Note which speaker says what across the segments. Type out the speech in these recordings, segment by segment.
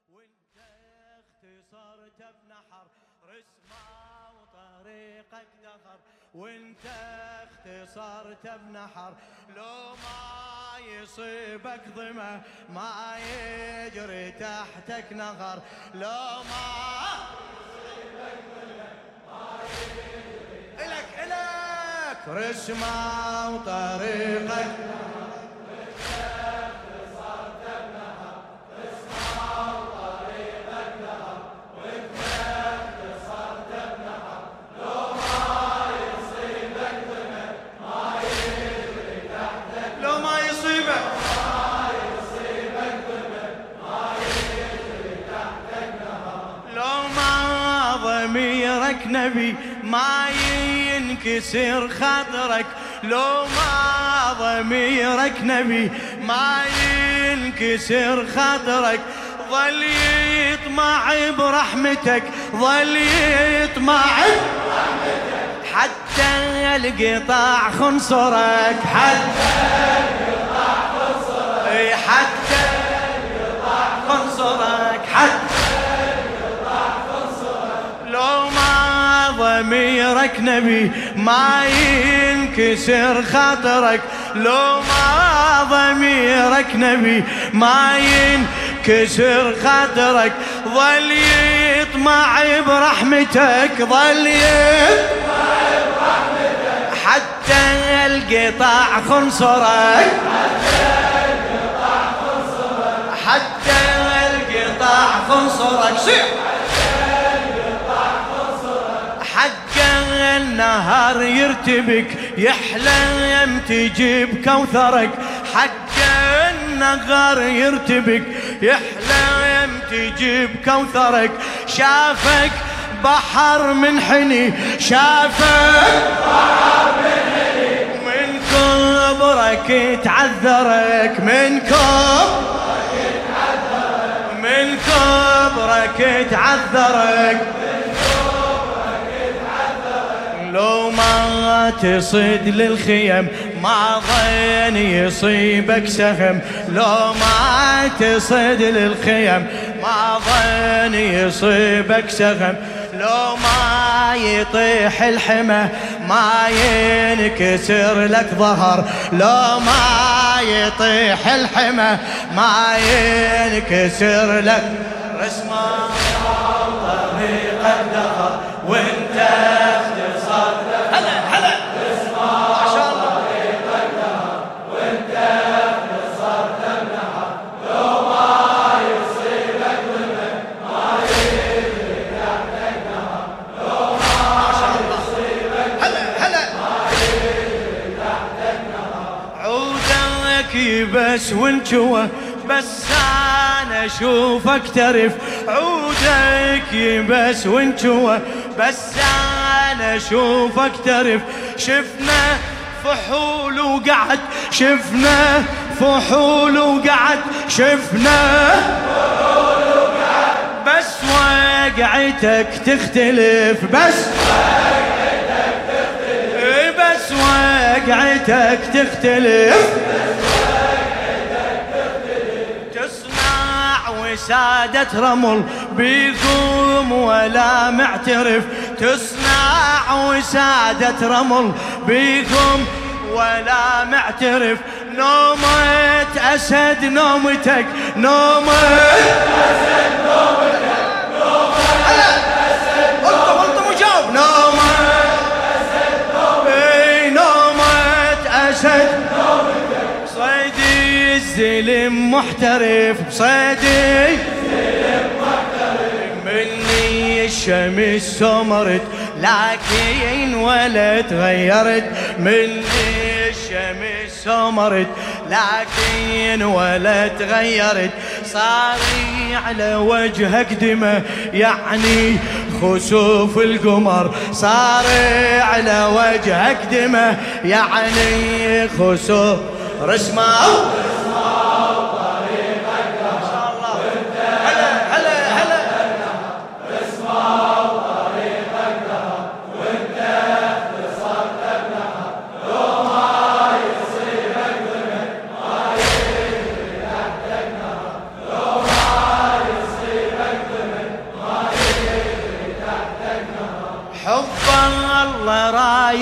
Speaker 1: وانت اختصرت بنحر رسمه وطريقك دهر، وانت اختصرت بنحر لو ما يصيبك ظما ما يجري تحتك نهر، لو ما يصيبك ظما ما يجري إلك رسمه وطريقك ضميرك نبي ما ينكسر خاطرك، لو ما ضميرك نبي ما ينكسر خاطرك، ظل يطمع برحمتك ظل يطمع برحمتك حتى القطاع خنصرك، حتى القطاع خنصرك، حتى القطاع خنصرك، حتى لو ما ضميرك نبي ما ينكسر خاطرك، لو ما ضميرك نبي ما ينكسر خاطرك، ظل يطمع برحمتك ظل يطمع برحمتك حتى القطاع خنصرك، حتى القطاع خنصرك حق النهار يرتبك يحلم تجيب كوثرك، حق النهار يرتبك يحلم تجيب كوثرك، شافك بحر من حني شافك بحر من حني من كبرك تعذرك، من كبرك تعذرك، من كبرك تعذرك، لو ما تصيد للخيم ما ظن يصيبك سهم، لو ما تصيد للخيم ما ظن يصيبك سهم، لو ما يطيح الحمى ما ينكسر لك ظهر، لو ما يطيح الحمى ما ينكسر لك رسمه طريقك دهر، وانت بس وانجوى بس انا اشوفك ترف، عودك يبس وانجوى بس انا اشوفك ترف، شفنا فحول وقعد شفنا فحول وقعد شفنا فحول وقعد بس وقعتك تختلف، بس وقعتك تختلف، بس وقعتك تختلف، وسادة رمل بيكم ولا معترف، تصنع وسادة رمل بيكم ولا معترف، نومة أسد نومتك نومة أسد نومتك، نومة أسد قلت مجاوب، نومة أسد نومتك، نومة أسد نومتك، صيدي الزلم محترف، صيدي الزلم محترف، مني الشمس سمرت لكن ولا تغيرت، مني الشمس سمرت لكن ولا تغيرت، صاري على وجهك دمى يعني خسوف القمر، صاري على وجهك دمى يعني خسوف رسمه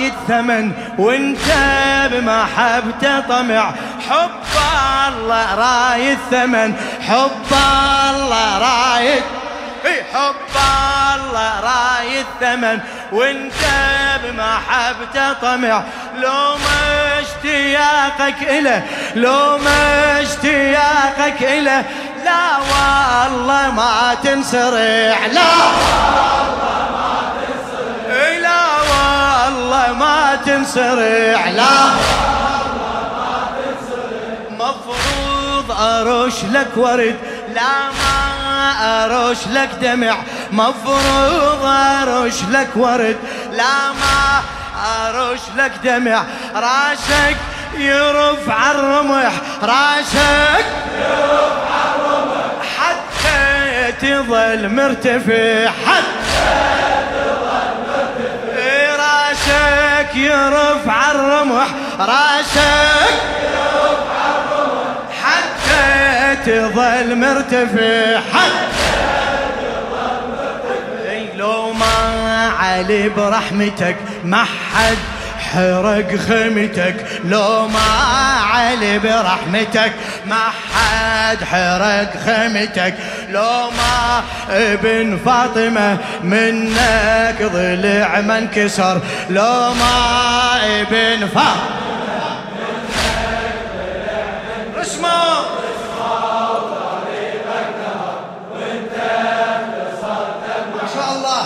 Speaker 1: رايد ثمن وانت بمحبته طمع. حب الله رايد ثمن، حب الله رايد، حب الله رايد ثمن وانت بمحبته طمع. لو ما اشتياقك إله، لو ما اشتياقك إله، لا والله ما تنسرع، لا والله ما تنسرع، لا والله ما تنسرع، لا والله ما تنسرع. مفروض أرش لك ورد، لا ما أرش لك دمع. مفروض أرش لك ورد، لا ما أرش لك دمع. راسك يرفع الرمح، راسك يرفع الرمح حتى تظل مرتفع، حتى تظل مرتفع. راسك يرفع الرمح، راسك يرفع الرمح حتى تظل مرتفع، حتى تظل مرتفع. لو ما علي برحمتك ما حد حرق خيمتك، لو ما علي برحمتك ما حد حرق خيمتك. لو ما ابن فاطمة منك ضلع ما انكسر، لو ما ابن فاطمة منك ضلع ما انكسر. ما شاء الله.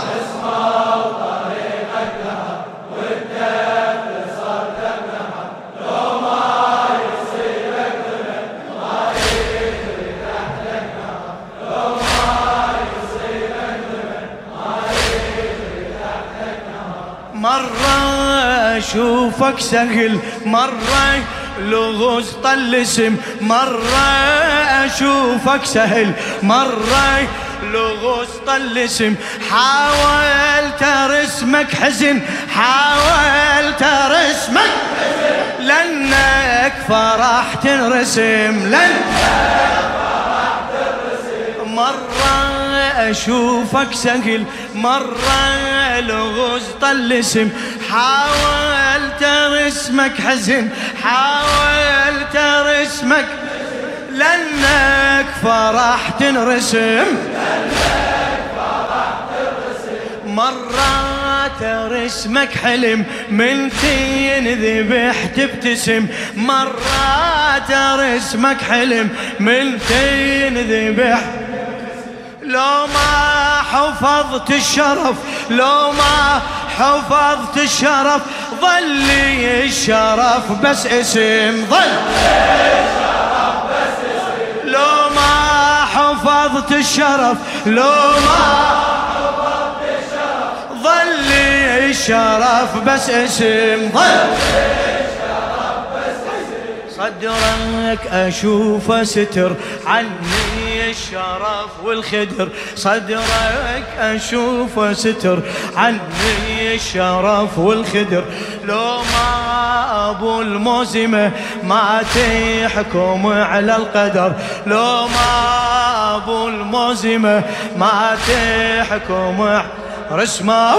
Speaker 1: مرة أشوفك سهل، مرة لغز طلسم، مرة أشوفك سهل، مرة لغز طلسم. حاولت أرسمك حزن، حاولت أرسمك حزن، لأنك فرح تنرسم، لأنك فرح تنرسم. مرة أشوفك سهل، مرة لغز طلسم. حاولت أرسمك حزن، حاولت أرسمك لأنك فرح تنرسم، لأنك فرح تنرسم. مرات أرسمك حلم من تنذبح تبتسم، مرات أرسمك حلم من تنذبح. لو ما حفظت الشرف، لو ما حفظت الشرف، ظل الشرف بس اسم، ظل الشرف بس اسم. لو ما حفظت الشرف، لو ما حفظت الشرف، ظل الشرف بس اسم، ظل الشرف بس اسم. صدرك أشوف ستر عني الشرف والخدر، صدرك أشوف ستر عني الشرف والخدر. لو ما أبو الموزمة ما تحكم على القدر، لو ما أبو الموزمة ما تحكم رسمه.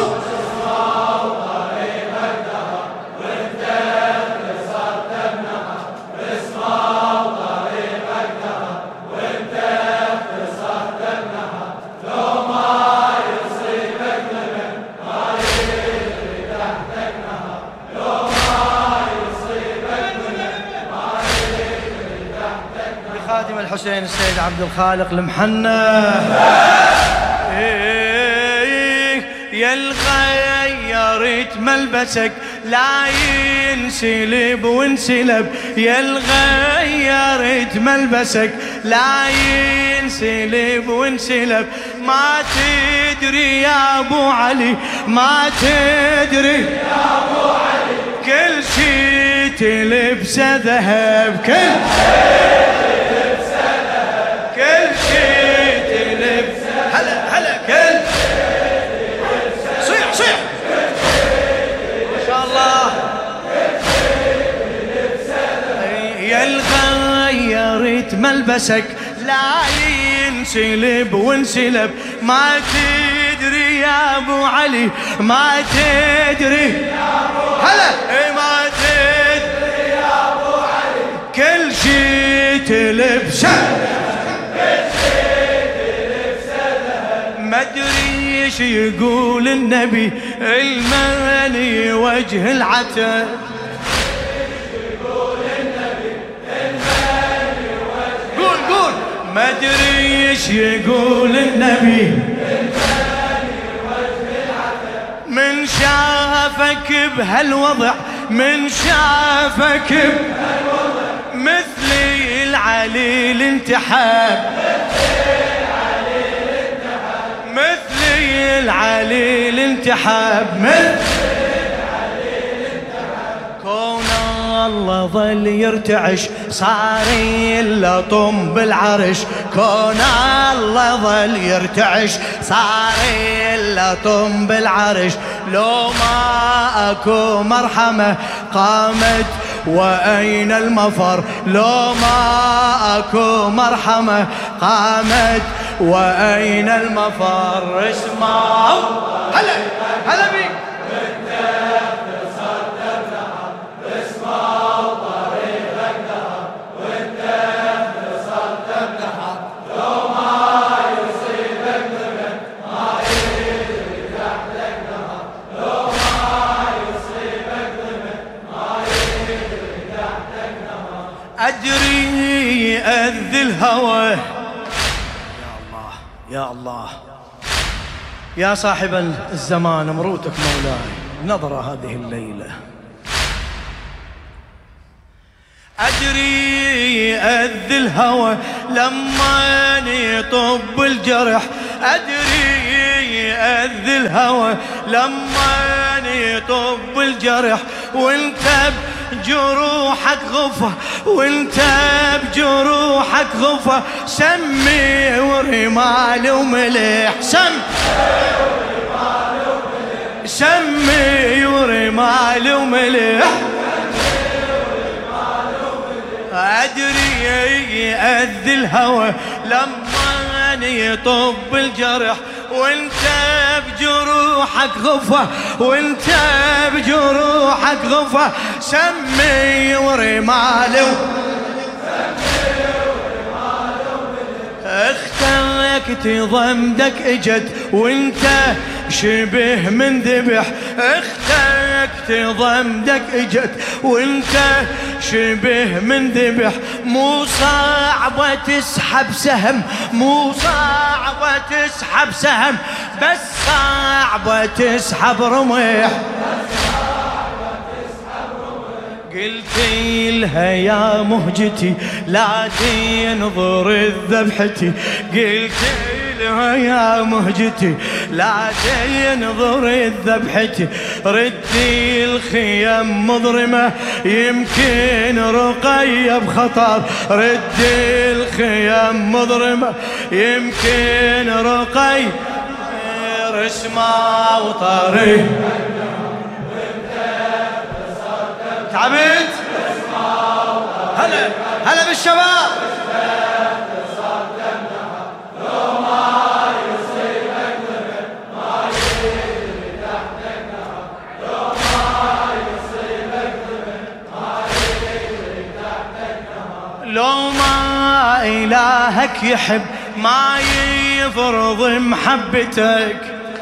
Speaker 1: خادم الحسين السيد عبد الخالق المحنى. يا الغيرت ملبسك لا ينسلب وانسلب، يا الغيرت ملبسك لا ينسلب وانسلب. ما تدري يا ابو علي، ما تدري يا ابو علي، كل شي تلبسه ذهب، كل شي كل شيء تلبسه، هلا هلا كل شيء تلبسه. صيح صيح ما شاء الله. يا الغيرت ملبسك لا ينسلب وانسلب، ما تدري يا ابو علي ما تدري هلا ما تدري يا ابو علي كل شي تلبسه ما ادري ايش يقول النبي الماني وجه العتب قول ما ادري ايش يقول النبي من شافك بهالوضع من شافك بهالوضع مثلي العليل انتحب مثلي العليل انتحب كون الله ظل يرتعش صار يلطم بالعرش كون الله ظل يرتعش صار يلطم بالعرش لو ما اكو مرحمة قامت وأين المفر لو ما اكو مرحمة قامت وأين المفر اسمع هلا هلا بيك أدري أذ الهوى يا الله يا الله يا صاحب الزمان مروتك مولاي نظرة هذه الليلة أدري أذ الهوى لما يطب الجرح أدري أذ الهوى لما يطب الجرح وانت بجروحك غفة وانت بجروحك غفة سمي ورمال وملح سمي ورمال وملح أدري أذ الهوى لما يطب الجرح وانت بجروحك غفة وانت بجروحك غفة سمي ورمال اختك تضمدك اجت وانت شبه من ذبح اختك تضمدك اجت وانت شبه من ذبح مو صعبة تسحب سهم مو صعبة تسحب سهم بس صعبة تسحب رمح قلت لها يا مهجتي لا تنظر الذبحتي قلت لها يا مهجتي لا تنظر الذبحتي ردي الخيم مظلمة يمكن رقية بخطر ردي الخيم مظلمة يمكن رقية رسمة وطريق تعبت هلا هلا بالشباب لو ما إلهك يحب ما يفرض محبتك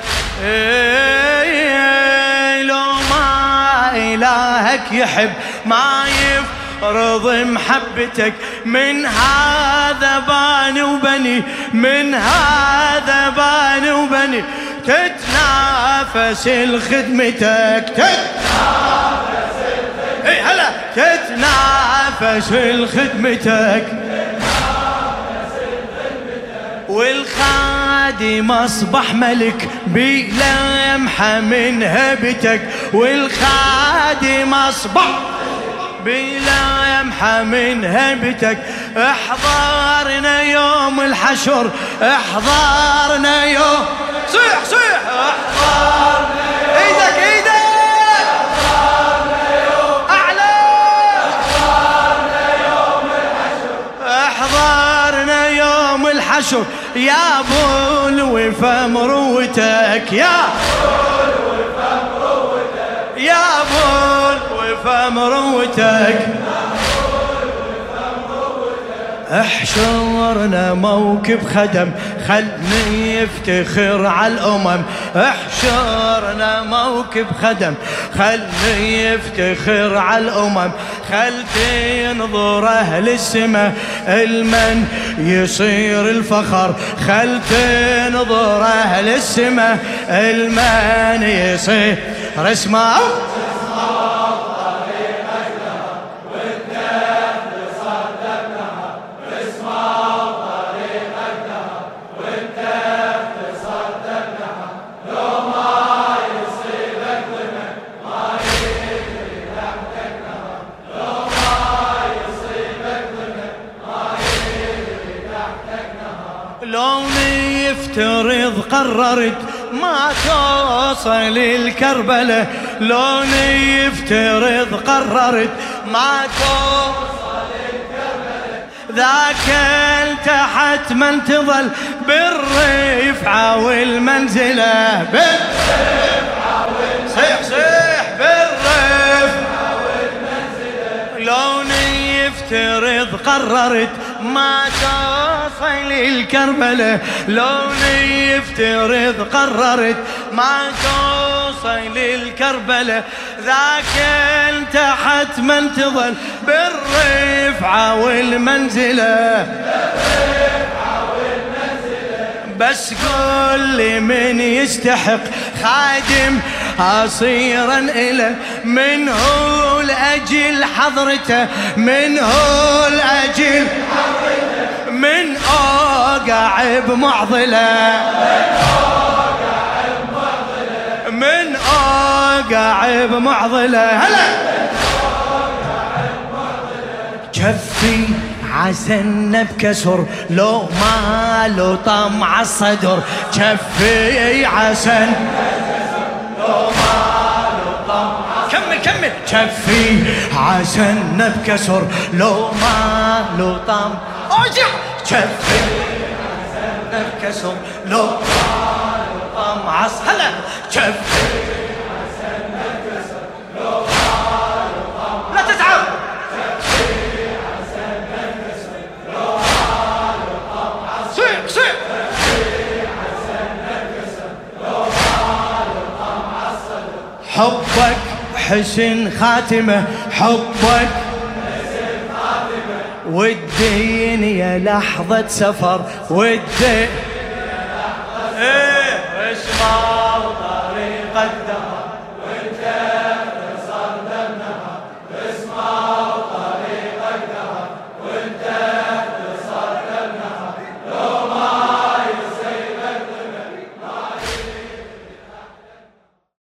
Speaker 1: لو ما إلهك يحب ما يفرض محبتك من هذا باني وبني من هذا باني وبني تتنافس لخدمتك تتنافس اي هلا تتنافس لخدمتك والخادم اصبح ملك بلمحة من هبتك والخادم اصبح بلمحة من هبتك احضرنا يوم الحشر احضرنا يوم صيح صيح احضرنا يوم ايدك ايدك احضرنا يوم اعلى احضرنا يوم الحشر احضرنا يوم الحشر يا ابو الوفا مروتك، يا ابو الوفا مروتك. احشرنا موكب خدم خلني يفتخر على الأمم، احشرنا موكب خدم خلني يفتخر على الأمم، خل تنظر أهل السما المن يصير الفخر، خل تنظر أهل السما المن يصير اسمه. لو يفترض قررت ما توصل الكربلة، لو يفترض قررت ما توصل الكربلة، ذاك تحت من تظل بالرفعة والمنزلة، بالرفعة والمنزلة، صيح بالرفعة والمنزلة. لو يفترض قررت ما توصل الكربلة، لو يفترض قررت ما توصل الكربلة، ذاك تحت من تظل بالرفعة والمنزلة، بس قول لي من يستحق خادم أصيرا إله، من هو لأجل حضرته، من هو لأجل حضرته، من أوقع بمعضلة، من أوقع بمعضلة، هلا كفي عسن بكسر لو ما له طمع الصدر، كفي عسن لو ما له طمع، كمل كفي عسن بكسر لو ما له طمع، ارجع كفي عسن بكسر لو ما له طمع، هلا كفي عسن بكسر لو ما له طمع، لا تتعب، حبك حسن خاتمة، حبك حسن خاتمة، والدين يا لحظة سفر، والدين يا لحظة سفر، اسمع طريق الدهر